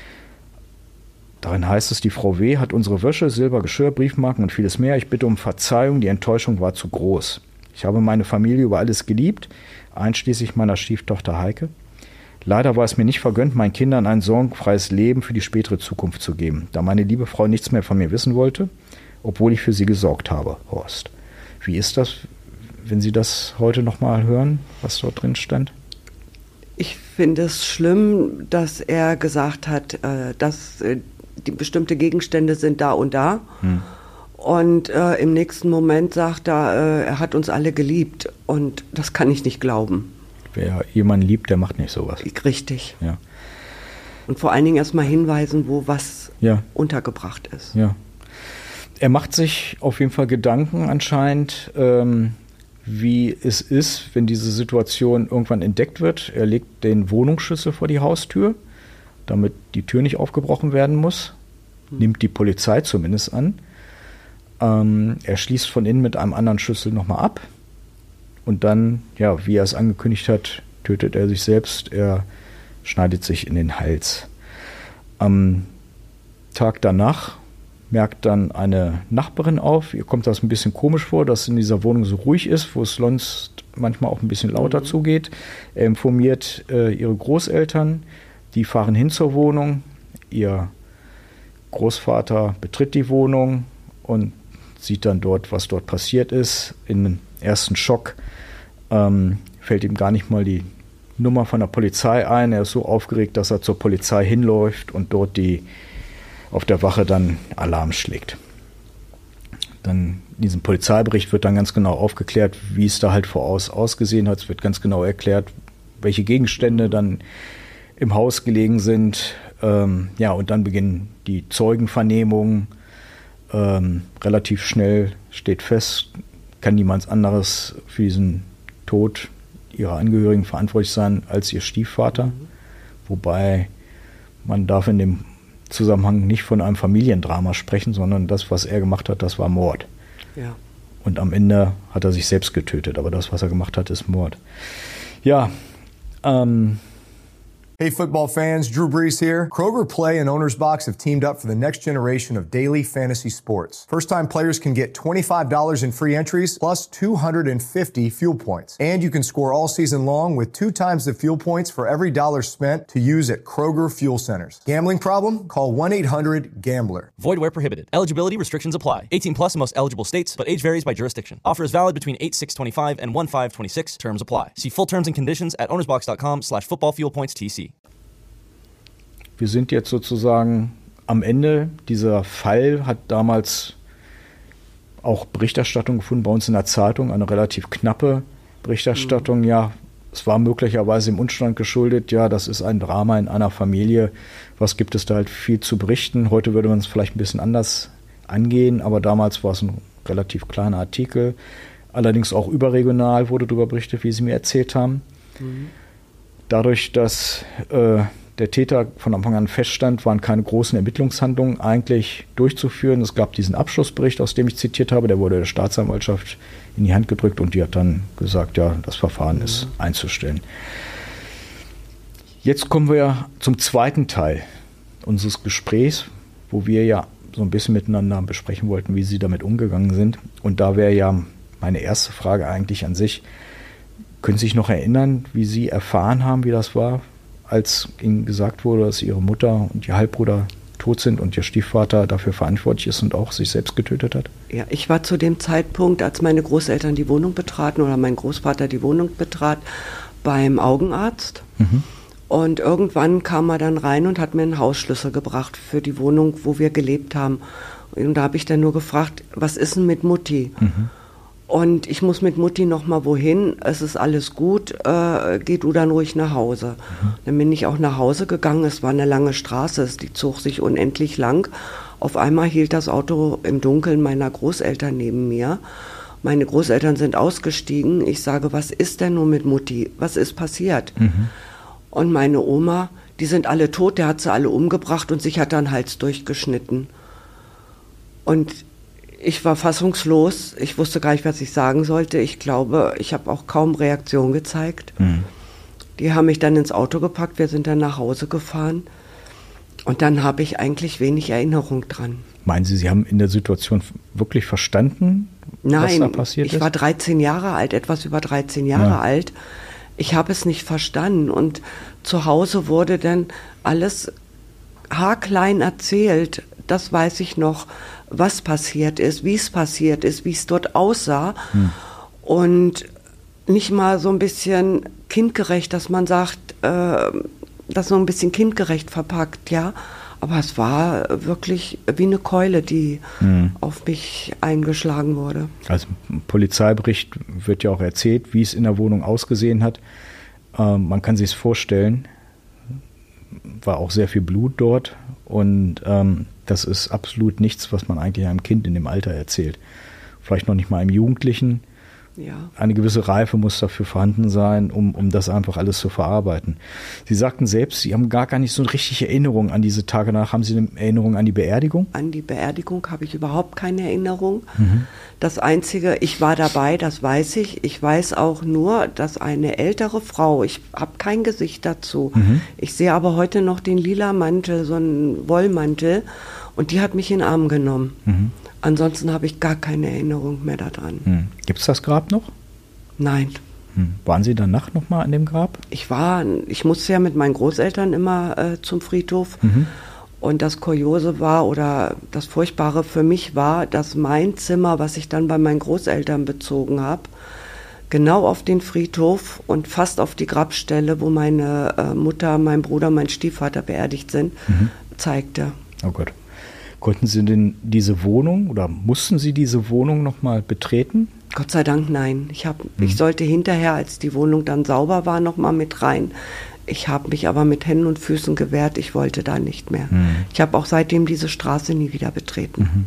Darin heißt es, die Frau W. hat unsere Wäsche, Silber, Geschirr, Briefmarken und vieles mehr. Ich bitte um Verzeihung, die Enttäuschung war zu groß. Ich habe meine Familie über alles geliebt, einschließlich meiner Stieftochter Heike. Leider war es mir nicht vergönnt, meinen Kindern ein sorgenfreies Leben für die spätere Zukunft zu geben, da meine liebe Frau nichts mehr von mir wissen wollte, obwohl ich für sie gesorgt habe, Horst. Wie ist das, wenn Sie das heute nochmal hören, was dort drin stand? Ich finde es schlimm, dass er gesagt hat, äh, dass äh, die bestimmte Gegenstände sind da und da. Hm. Und äh, im nächsten Moment sagt er, äh, er hat uns alle geliebt. Und das kann ich nicht glauben. Wer jemanden liebt, der macht nicht sowas. Richtig. Ja. Und vor allen Dingen erstmal hinweisen, wo was ja. untergebracht ist. Ja. Er macht sich auf jeden Fall Gedanken anscheinend, ähm, wie es ist, wenn diese Situation irgendwann entdeckt wird. Er legt den Wohnungsschlüssel vor die Haustür, damit die Tür nicht aufgebrochen werden muss. Hm. Nimmt die Polizei zumindest an. Ähm, er schließt von innen mit einem anderen Schlüssel nochmal ab. Und dann, ja, wie er es angekündigt hat, tötet er sich selbst. Er schneidet sich in den Hals. Am Tag danach merkt dann eine Nachbarin auf. Ihr kommt das ein bisschen komisch vor, dass in dieser Wohnung so ruhig ist, wo es sonst manchmal auch ein bisschen lauter mhm. zugeht. Er informiert äh, ihre Großeltern. Die fahren hin zur Wohnung. Ihr Großvater betritt die Wohnung und sieht dann dort, was dort passiert ist. Im ersten Schock ähm, fällt ihm gar nicht mal die Nummer von der Polizei ein. Er ist so aufgeregt, dass er zur Polizei hinläuft und dort die auf der Wache dann Alarm schlägt. Dann in diesem Polizeibericht wird dann ganz genau aufgeklärt, wie es da halt voraus ausgesehen hat. Es wird ganz genau erklärt, welche Gegenstände dann im Haus gelegen sind. Ähm, ja, und dann beginnen die Zeugenvernehmungen. Ähm, relativ schnell steht fest, kann niemand anderes für diesen Tod ihrer Angehörigen verantwortlich sein als ihr Stiefvater. Mhm. Wobei man darf in dem Zusammenhang nicht von einem Familiendrama sprechen, sondern das, was er gemacht hat, das war Mord. Ja. Und am Ende hat er sich selbst getötet, aber das, was er gemacht hat, ist Mord. Ja, ähm, Hey football fans, Drew Brees here. Kroger Play and Owner's Box have teamed up for the next generation of daily fantasy sports. First-time players can get twenty-five dollars in free entries plus two hundred fifty fuel points. And you can score all season long with two times the fuel points for every dollar spent to use at Kroger Fuel Centers. Gambling problem? Call one eight hundred gambler. Void where prohibited. Eligibility restrictions apply. eighteen plus in most eligible states, but age varies by jurisdiction. Offer is valid between eight six twenty-five and one five twenty-six. Terms apply. See full terms and conditions at ownersbox.com slash football fuel points TC. Wir sind jetzt sozusagen am Ende. Dieser Fall hat damals auch Berichterstattung gefunden bei uns in der Zeitung, eine relativ knappe Berichterstattung. Mhm. Ja, es war möglicherweise im Umstand geschuldet. Ja, das ist ein Drama in einer Familie. Was gibt es da halt viel zu berichten? Heute würde man es vielleicht ein bisschen anders angehen, aber damals war es ein relativ kleiner Artikel. allerdings auch überregional wurde darüber berichtet, wie Sie mir erzählt haben. Mhm. Dadurch, dass äh, der Täter von Anfang an feststand, waren keine großen Ermittlungshandlungen eigentlich durchzuführen. Es gab diesen Abschlussbericht, aus dem ich zitiert habe, der wurde der Staatsanwaltschaft in die Hand gedrückt und die hat dann gesagt, ja, das Verfahren mhm. ist einzustellen. Jetzt kommen wir zum zweiten Teil unseres Gesprächs, wo wir ja so ein bisschen miteinander besprechen wollten, wie Sie damit umgegangen sind. Und da wäre ja meine erste Frage eigentlich an sich, können Sie sich noch erinnern, wie Sie erfahren haben, wie das war, als Ihnen gesagt wurde, dass Ihre Mutter und Ihr Halbbruder tot sind und Ihr Stiefvater dafür verantwortlich ist und auch sich selbst getötet hat? Ja, ich war zu dem Zeitpunkt, als meine Großeltern die Wohnung betraten oder mein Großvater die Wohnung betrat, beim Augenarzt. Mhm. Und irgendwann kam er dann rein und hat mir einen Hausschlüssel gebracht für die Wohnung, wo wir gelebt haben. Und da habe ich dann nur gefragt, was ist denn mit Mutti? Mhm. Und ich muss mit Mutti noch mal wohin, es ist alles gut, äh, geh du dann ruhig nach Hause. Mhm. Dann bin ich auch nach Hause gegangen, es war eine lange Straße, die zog sich unendlich lang. Auf einmal hielt das Auto im Dunkeln meiner Großeltern neben mir. Meine Großeltern sind ausgestiegen. Ich sage, was ist denn nun mit Mutti? Was ist passiert? Mhm. Und meine Oma, die sind alle tot, der hat sie alle umgebracht und sich hat dann Hals durchgeschnitten. Und ich war fassungslos, ich wusste gar nicht, was ich sagen sollte. Ich glaube, ich habe auch kaum Reaktion gezeigt. Mhm. Die haben mich dann ins Auto gepackt, wir sind dann nach Hause gefahren. Und dann habe ich eigentlich wenig Erinnerung dran. Meinen Sie, Sie haben in der Situation wirklich verstanden, Nein, was da passiert ist? Nein, ich war dreizehn Jahre alt, etwas über dreizehn Jahre ja. alt. Ich habe es nicht verstanden und zu Hause wurde dann alles haarklein erzählt. Das weiß ich noch, was passiert ist, wie es passiert ist, wie es dort aussah. Hm. Und nicht mal so ein bisschen kindgerecht, dass man sagt, äh, das so ein bisschen kindgerecht verpackt, ja. Aber es war wirklich wie eine Keule, die hm. auf mich eingeschlagen wurde. Also im Polizeibericht wird ja auch erzählt, wie es in der Wohnung ausgesehen hat. Ähm, man kann sich es vorstellen, war auch sehr viel Blut dort. Und ähm, das ist absolut nichts, was man eigentlich einem Kind in dem Alter erzählt. Vielleicht noch nicht mal einem Jugendlichen. Ja. Eine gewisse Reife muss dafür vorhanden sein, um, um das einfach alles zu verarbeiten. Sie sagten selbst, Sie haben gar, gar nicht so eine richtige Erinnerung an diese Tage nach. Haben Sie eine Erinnerung an die Beerdigung? An die Beerdigung habe ich überhaupt keine Erinnerung. Mhm. Das Einzige, ich war dabei, das weiß ich. Ich weiß auch nur, dass eine ältere Frau, ich habe kein Gesicht dazu, mhm. ich sehe aber heute noch den lila Mantel, so einen Wollmantel, und die hat mich in den Arm genommen. Mhm. Ansonsten habe ich gar keine Erinnerung mehr daran. Hm. Gibt es das Grab noch? Nein. Hm. Waren Sie danach noch mal an dem Grab? Ich war, ich musste ja mit meinen Großeltern immer äh, zum Friedhof. Mhm. Und das Kuriose war, oder das Furchtbare für mich war, dass mein Zimmer, was ich dann bei meinen Großeltern bezogen habe, genau auf den Friedhof und fast auf die Grabstelle, wo meine äh, Mutter, mein Bruder, mein Stiefvater beerdigt sind, mhm. zeigte. Oh Gott. Konnten Sie denn diese Wohnung oder mussten Sie diese Wohnung nochmal betreten? Gott sei Dank nein. Ich, hab, hm. ich sollte hinterher, als die Wohnung dann sauber war, nochmal mit rein. Ich habe mich aber mit Händen und Füßen gewehrt. Ich wollte da nicht mehr. Hm. Ich habe auch seitdem diese Straße nie wieder betreten. Mhm.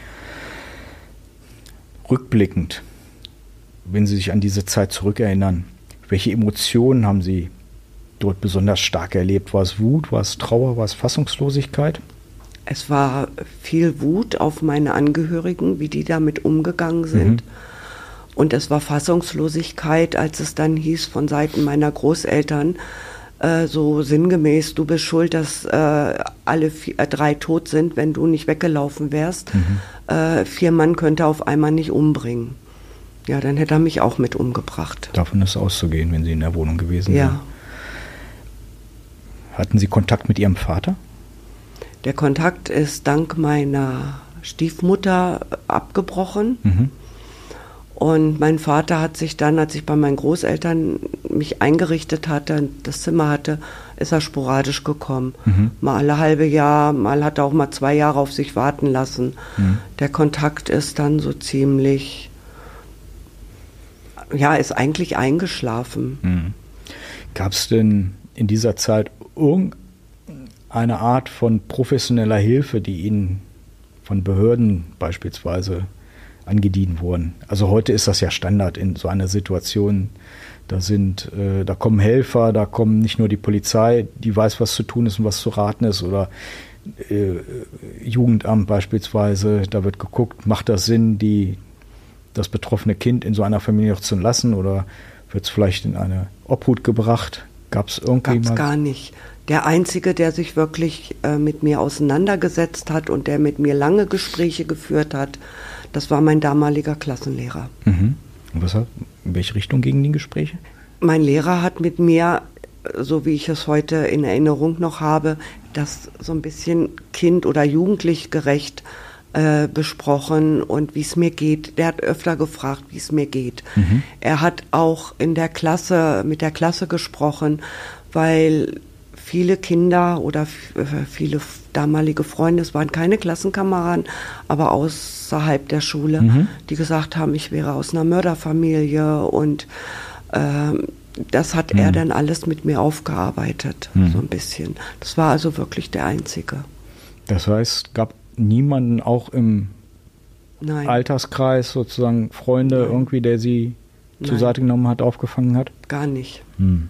Rückblickend, wenn Sie sich an diese Zeit zurückerinnern, welche Emotionen haben Sie dort besonders stark erlebt? War es Wut, war es Trauer, war es Fassungslosigkeit? Es war viel Wut auf meine Angehörigen, wie die damit umgegangen sind. Mhm. Und es war Fassungslosigkeit, als es dann hieß von Seiten meiner Großeltern, äh, so sinngemäß, du bist schuld, dass äh, alle vier, äh, drei tot sind, wenn du nicht weggelaufen wärst. Mhm. Äh, vier Mann könnte er auf einmal nicht umbringen. Ja, dann hätte er mich auch mit umgebracht. Davon ist auszugehen, wenn Sie in der Wohnung gewesen ja. sind. Hatten Sie Kontakt mit Ihrem Vater? Der Kontakt ist dank meiner Stiefmutter abgebrochen. Mhm. Und mein Vater hat sich dann, als ich bei meinen Großeltern mich eingerichtet hatte, das Zimmer hatte, ist er sporadisch gekommen. Mhm. Mal alle halbe Jahr, mal hat er auch mal zwei Jahre auf sich warten lassen. Mhm. Der Kontakt ist dann so ziemlich, ja, ist eigentlich eingeschlafen. Mhm. Gab es denn in dieser Zeit irgendeine eine Art von professioneller Hilfe, die Ihnen von Behörden beispielsweise angedient wurden. Also heute ist das ja Standard in so einer Situation. Da sind, äh, da kommen Helfer, da kommen nicht nur die Polizei, die weiß, was zu tun ist und was zu raten ist, oder äh, Jugendamt beispielsweise. Da wird geguckt, macht das Sinn, die, das betroffene Kind in so einer Familie noch zu lassen, oder wird es vielleicht in eine Obhut gebracht? Gab es irgendwie Gab's mal? Gar nicht. Der Einzige, der sich wirklich äh, mit mir auseinandergesetzt hat und der mit mir lange Gespräche geführt hat, das war mein damaliger Klassenlehrer. Mhm. Und was hat, in welche Richtung gingen die Gespräche? Mein Lehrer hat mit mir, so wie ich es heute in Erinnerung noch habe, das so ein bisschen kind- oder jugendlich gerecht äh, besprochen und wie es mir geht. Der hat öfter gefragt, wie es mir geht. Mhm. Er hat auch in der Klasse, mit der Klasse gesprochen, weil viele Kinder oder f- viele damalige Freunde, es waren keine Klassenkameraden, aber außerhalb der Schule, mhm. die gesagt haben, ich wäre aus einer Mörderfamilie, und ähm, das hat mhm. er dann alles mit mir aufgearbeitet, mhm. so ein bisschen. Das war also wirklich der Einzige. Das heißt, gab niemanden auch im Nein. Alterskreis, sozusagen Freunde, Nein. irgendwie, der sie Nein. zur Seite genommen hat, aufgefangen hat? Gar nicht. Hm.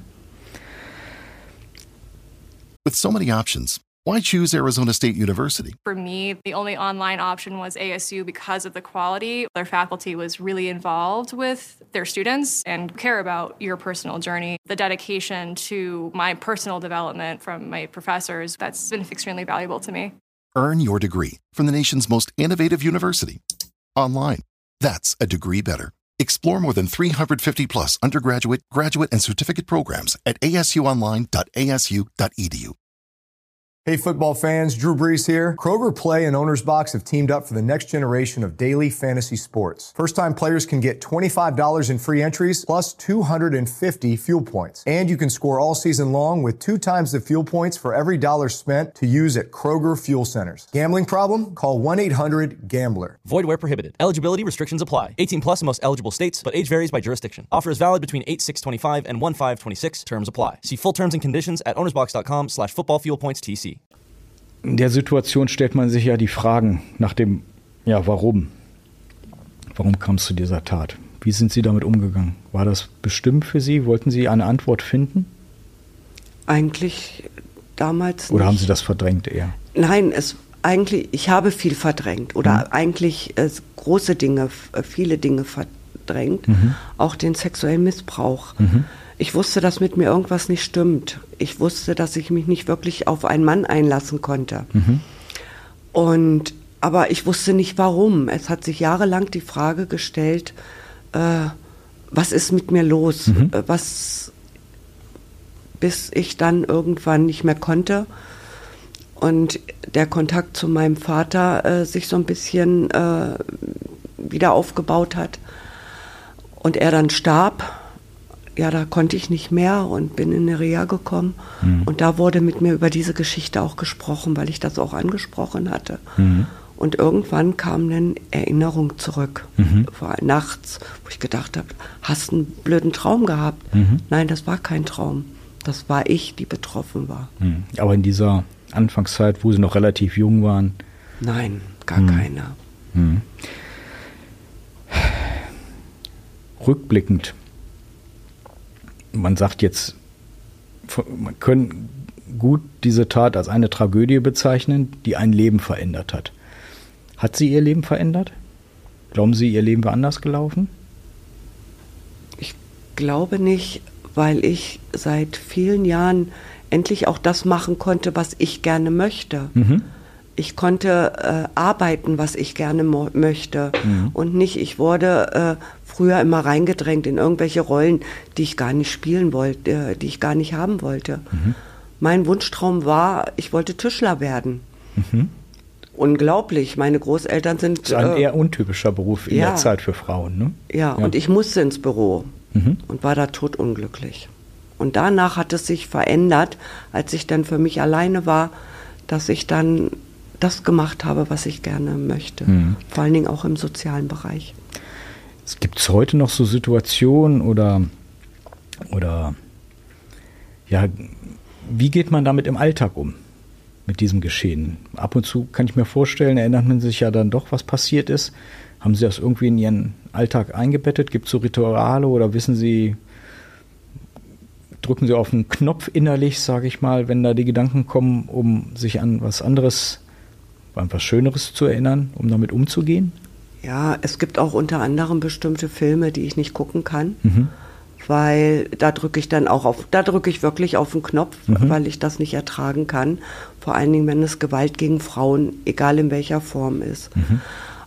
With so many options, why choose Arizona State University? For me, the only online option was A S U because of the quality. Their faculty was really involved with their students and care about your personal journey. The dedication to my personal development from my professors, that's been extremely valuable to me. Earn your degree from the nation's most innovative university. Online. That's a degree better. Explore more than three hundred fifty plus undergraduate, graduate, and certificate programs at a s u online dot a s u dot e d u. Hey football fans, Drew Brees here. Kroger Play and Owner's Box have teamed up for the next generation of daily fantasy sports. First-time players can get twenty-five dollars in free entries plus two hundred fifty fuel points. And you can score all season long with two times the fuel points for every dollar spent to use at Kroger Fuel Centers. Gambling problem? Call one eight hundred gambler. Void where prohibited. Eligibility restrictions apply. eighteen plus in most eligible states, but age varies by jurisdiction. Offer is valid between eight six twenty-five and one five twenty-six. Terms apply. See full terms and conditions at ownersbox.com slash football fuel points TC. In der Situation stellt man sich ja die Fragen nach dem, ja, warum? Warum kam es zu dieser Tat? Wie sind Sie damit umgegangen? War das bestimmt für Sie? Wollten Sie eine Antwort finden? Eigentlich damals nicht. Oder haben Sie das verdrängt eher? Nein, es eigentlich, ich habe viel verdrängt oder mhm. eigentlich äh, große Dinge, äh, viele Dinge verdrängt, mhm. auch den sexuellen Missbrauch. Mhm. Ich wusste, dass mit mir irgendwas nicht stimmt. Ich wusste, dass ich mich nicht wirklich auf einen Mann einlassen konnte. Mhm. Und, aber ich wusste nicht, warum. Es hat sich jahrelang die Frage gestellt, äh, was ist mit mir los? Mhm. Was, bis ich dann irgendwann nicht mehr konnte und der Kontakt zu meinem Vater äh, sich so ein bisschen äh, wieder aufgebaut hat und er dann starb. Ja, da konnte ich nicht mehr und bin in eine Reha gekommen. Mhm. Und da wurde mit mir über diese Geschichte auch gesprochen, weil ich das auch angesprochen hatte. Mhm. Und irgendwann kam dann Erinnerung zurück. Mhm. Vor allem nachts, wo ich gedacht habe, hast einen blöden Traum gehabt? Mhm. Nein, das war kein Traum. Das war ich, die betroffen war. Mhm. Aber in dieser Anfangszeit, wo Sie noch relativ jung waren? Nein, gar mhm. keiner. Mhm. Rückblickend, man sagt jetzt, man kann gut diese Tat als eine Tragödie bezeichnen, die ein Leben verändert hat. Hat sie ihr Leben verändert? Glauben Sie, ihr Leben war anders gelaufen? Ich glaube nicht, weil ich seit vielen Jahren endlich auch das machen konnte, was ich gerne möchte. Mhm. Ich konnte äh, arbeiten, was ich gerne mo- möchte mhm. und nicht, ich wurde äh, früher immer reingedrängt in irgendwelche Rollen, die ich gar nicht spielen wollte, äh, die ich gar nicht haben wollte. Mhm. Mein Wunschtraum war, ich wollte Tischler werden. Mhm. Unglaublich, meine Großeltern sind... Das ist ein äh, eher untypischer Beruf in ja, der Zeit für Frauen, ne? Ja, ja, und ich musste ins Büro mhm. und war da totunglücklich. Und danach hat es sich verändert, als ich dann für mich alleine war, dass ich dann das gemacht habe, was ich gerne möchte. Mhm. Vor allen Dingen auch im sozialen Bereich. Gibt es heute noch so Situationen oder, oder ja, wie geht man damit im Alltag um, mit diesem Geschehen? Ab und zu kann ich mir vorstellen, erinnert man sich ja dann doch, was passiert ist. Haben Sie das irgendwie in Ihren Alltag eingebettet? Gibt es so Rituale oder wissen Sie, drücken Sie auf einen Knopf innerlich, sage ich mal, wenn da die Gedanken kommen, um sich an was anderes, an was Schöneres zu erinnern, um damit umzugehen? Ja, es gibt auch unter anderem bestimmte Filme, die ich nicht gucken kann, Mhm. weil da drücke ich dann auch auf, da drücke ich wirklich auf den Knopf, Mhm. weil ich das nicht ertragen kann. Vor allen Dingen, wenn es Gewalt gegen Frauen, egal in welcher Form ist. Mhm.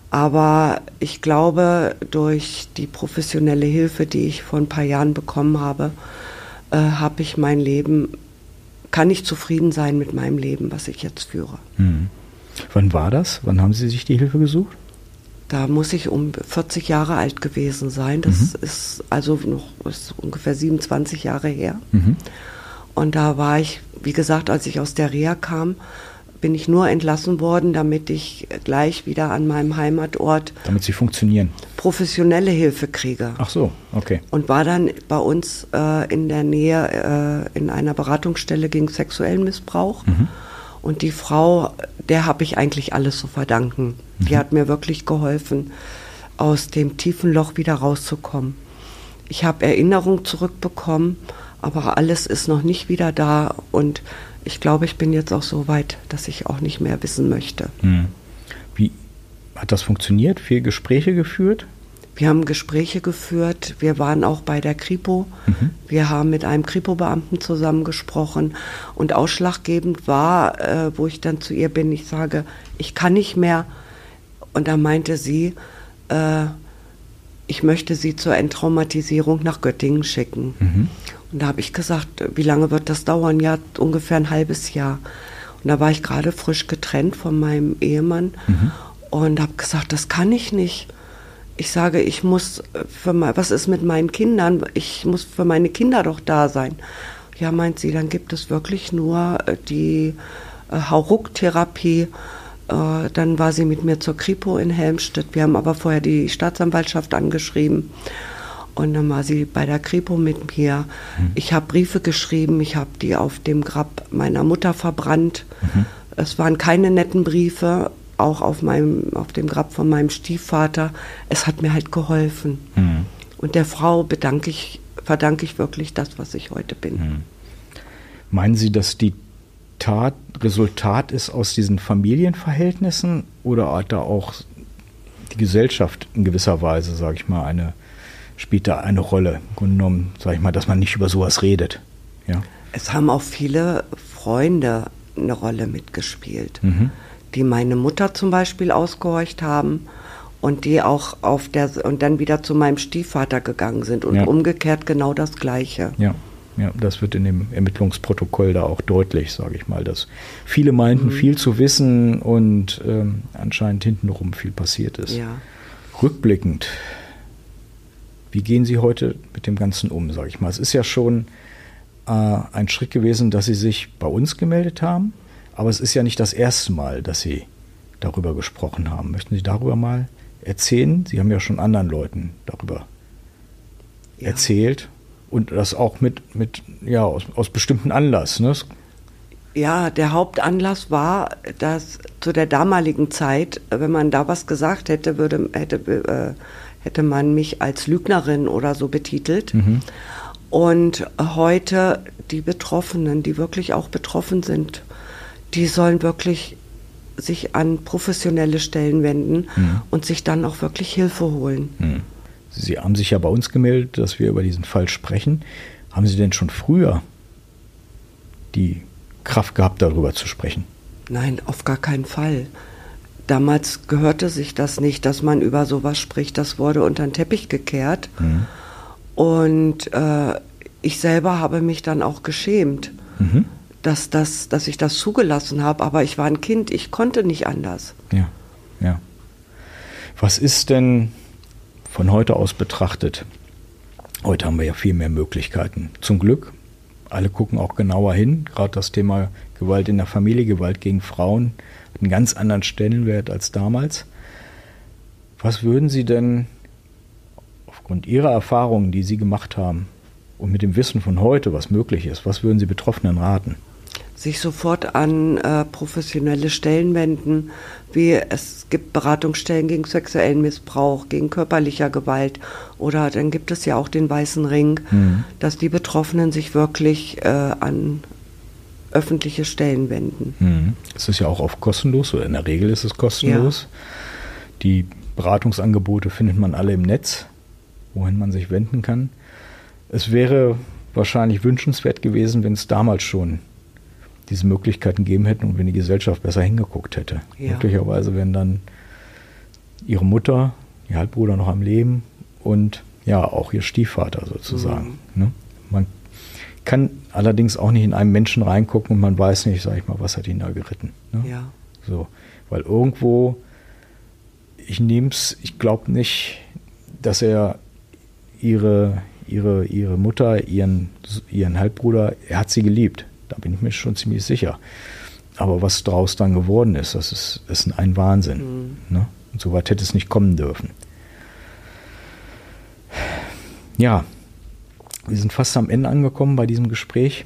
Aber ich glaube, durch die professionelle Hilfe, die ich vor ein paar Jahren bekommen habe, äh, habe ich mein Leben, kann ich zufrieden sein mit meinem Leben, was ich jetzt führe. Mhm. Wann war das? Wann haben Sie sich die Hilfe gesucht? Da muss ich um vierzig Jahre alt gewesen sein. Das Mhm. ist also noch ist ungefähr siebenundzwanzig Jahre her. Mhm. Und da war ich, wie gesagt, als ich aus der Reha kam, bin ich nur entlassen worden, damit ich gleich wieder an meinem Heimatort Damit sie funktionieren. professionelle Hilfe kriege. Ach so, okay. Und war dann bei uns äh, in der Nähe äh, in einer Beratungsstelle gegen sexuellen Missbrauch. Mhm. Und die Frau, der habe ich eigentlich alles zu verdanken. Mhm. Die hat mir wirklich geholfen, aus dem tiefen Loch wieder rauszukommen. Ich habe Erinnerungen zurückbekommen, aber alles ist noch nicht wieder da. Und ich glaube, ich bin jetzt auch so weit, dass ich auch nicht mehr wissen möchte. Mhm. Wie hat das funktioniert? Viele Gespräche geführt? Wir haben Gespräche geführt, wir waren auch bei der Kripo, Mhm. wir haben mit einem Kripo-Beamten zusammengesprochen und ausschlaggebend war, äh, wo ich dann zu ihr bin, ich sage, ich kann nicht mehr. Und da meinte sie, äh, ich möchte sie zur Enttraumatisierung nach Göttingen schicken. Mhm. Und da habe ich gesagt, wie lange wird das dauern? Ja, ungefähr ein halbes Jahr. Und da war ich gerade frisch getrennt von meinem Ehemann Mhm. und habe gesagt, das kann ich nicht. Ich sage, ich muss, für mein, was ist mit meinen Kindern? Ich muss für meine Kinder doch da sein. Ja, meint sie, dann gibt es wirklich nur äh, die äh, Hauruck-Therapie. Äh, dann war sie mit mir zur Kripo in Helmstedt. Wir haben aber vorher die Staatsanwaltschaft angeschrieben. Und dann war sie bei der Kripo mit mir. Mhm. Ich habe Briefe geschrieben, ich habe die auf dem Grab meiner Mutter verbrannt. Mhm. Es waren keine netten Briefe, auch auf, meinem, auf dem Grab von meinem Stiefvater. Es hat mir halt geholfen. Mhm. Und der Frau bedanke ich, verdanke ich wirklich das, was ich heute bin. Mhm. Meinen Sie, dass die Tat Resultat ist aus diesen Familienverhältnissen oder hat da auch die Gesellschaft in gewisser Weise, sage ich mal, eine, spielt da eine Rolle? Im Grunde genommen, sage ich mal, dass man nicht über sowas redet. Ja? Es haben auch viele Freunde eine Rolle mitgespielt. Mhm. Die meine Mutter zum Beispiel ausgehorcht haben und die auch auf der und dann wieder zu meinem Stiefvater gegangen sind und ja. umgekehrt genau das Gleiche. Ja, ja, das wird in dem Ermittlungsprotokoll da auch deutlich, sage ich mal, dass viele meinten, mhm. viel zu wissen und ähm, anscheinend hintenrum viel passiert ist. Ja. Rückblickend, wie gehen Sie heute mit dem Ganzen um, sage ich mal? Es ist ja schon äh, ein Schritt gewesen, dass Sie sich bei uns gemeldet haben. Aber es ist ja nicht das erste Mal, dass Sie darüber gesprochen haben. Möchten Sie darüber mal erzählen? Sie haben ja schon anderen Leuten darüber ja. erzählt und das auch mit, mit ja, aus, aus bestimmten Anlass. Ne? Ja, der Hauptanlass war, dass zu der damaligen Zeit, wenn man da was gesagt hätte, würde, hätte, äh, hätte man mich als Lügnerin oder so betitelt. Mhm. Und heute die Betroffenen, die wirklich auch betroffen sind, die sollen wirklich sich an professionelle Stellen wenden mhm. und sich dann auch wirklich Hilfe holen. Mhm. Sie haben sich ja bei uns gemeldet, dass wir über diesen Fall sprechen. Haben Sie denn schon früher die Kraft gehabt, darüber zu sprechen? Nein, auf gar keinen Fall. Damals gehörte sich das nicht, dass man über sowas spricht. Das wurde unter den Teppich gekehrt. Mhm. Und äh, ich selber habe mich dann auch geschämt. Mhm. Dass, das, dass ich das zugelassen habe, aber ich war ein Kind, ich konnte nicht anders. Ja, ja. Was ist denn von heute aus betrachtet? Heute haben wir ja viel mehr Möglichkeiten. Zum Glück, alle gucken auch genauer hin. Gerade das Thema Gewalt in der Familie, Gewalt gegen Frauen hat einen ganz anderen Stellenwert als damals. Was würden Sie denn aufgrund Ihrer Erfahrungen, die Sie gemacht haben, und mit dem Wissen von heute, was möglich ist, was würden Sie Betroffenen raten? sich sofort an äh, professionelle Stellen wenden, wie es gibt Beratungsstellen gegen sexuellen Missbrauch, gegen körperlicher Gewalt oder dann gibt es ja auch den Weißen Ring, mhm. dass die Betroffenen sich wirklich äh, an öffentliche Stellen wenden. Mhm. Es ist ja auch oft kostenlos, oder in der Regel ist es kostenlos. Ja. Die Beratungsangebote findet man alle im Netz, wohin man sich wenden kann. Es wäre wahrscheinlich wünschenswert gewesen, wenn es damals schon diese Möglichkeiten gegeben hätten und wenn die Gesellschaft besser hingeguckt hätte. Ja. Möglicherweise wären dann ihre Mutter, ihr Halbbruder noch am Leben und ja, auch ihr Stiefvater sozusagen. Mhm. Ne? Man kann allerdings auch nicht in einen Menschen reingucken und man weiß nicht, sag ich mal, was hat ihn da geritten. Ne? Ja. So, weil irgendwo, ich nehme es, ich glaube nicht, dass er ihre, ihre, ihre Mutter, ihren, ihren Halbbruder, er hat sie geliebt. Da bin ich mir schon ziemlich sicher. Aber was daraus dann geworden ist, das ist, ist ein Wahnsinn. Mhm. Ne? Und so weit hätte es nicht kommen dürfen. Ja, wir sind fast am Ende angekommen bei diesem Gespräch.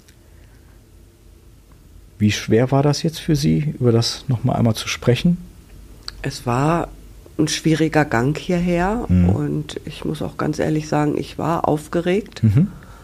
Wie schwer war das jetzt für Sie, über das nochmal einmal zu sprechen? Es war ein schwieriger Gang hierher mhm. und ich muss auch ganz ehrlich sagen, ich war aufgeregt. Mhm.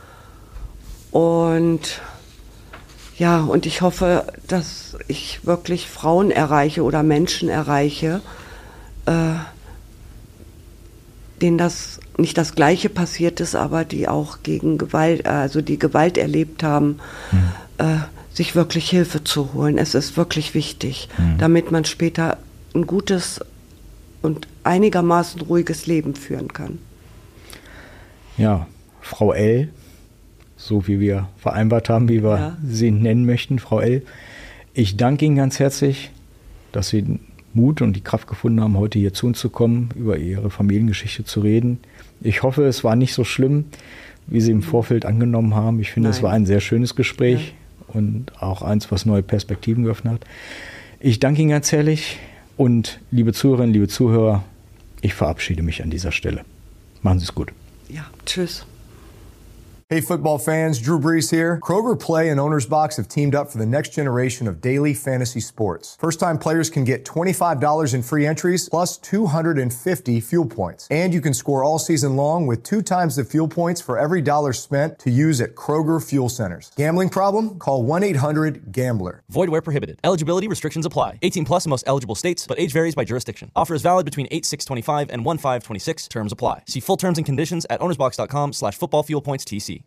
Und ja, und ich hoffe, dass ich wirklich Frauen erreiche oder Menschen erreiche, äh, denen das nicht das Gleiche passiert ist, aber die auch gegen Gewalt, also die Gewalt erlebt haben, mhm. äh, sich wirklich Hilfe zu holen. Es ist wirklich wichtig, mhm. damit man später ein gutes und einigermaßen ruhiges Leben führen kann. Ja, Frau L., so wie wir vereinbart haben, wie wir ja. sie nennen möchten, Frau L., ich danke Ihnen ganz herzlich, dass Sie den Mut und die Kraft gefunden haben, heute hier zu uns zu kommen, über Ihre Familiengeschichte zu reden. Ich hoffe, es war nicht so schlimm, wie Sie im Vorfeld angenommen haben. Ich finde, Nein. es war ein sehr schönes Gespräch ja. und auch eins, was neue Perspektiven geöffnet hat. Ich danke Ihnen ganz herzlich und liebe Zuhörerinnen, liebe Zuhörer, ich verabschiede mich an dieser Stelle. Machen Sie es gut. Ja, tschüss. Hey football fans, Drew Brees here. Kroger Play and Owner's Box have teamed up for the next generation of daily fantasy sports. First-time players can get twenty-five dollars in free entries plus two hundred fifty fuel points. And you can score all season long with two times the fuel points for every dollar spent to use at Kroger Fuel Centers. Gambling problem? Call one eight hundred gambler. Void where prohibited. Eligibility restrictions apply. eighteen plus in most eligible states, but age varies by jurisdiction. Offer is valid between eight six twenty-five and one five twenty-six. Terms apply. See full terms and conditions at ownersbox dot com slash football fuel points T C.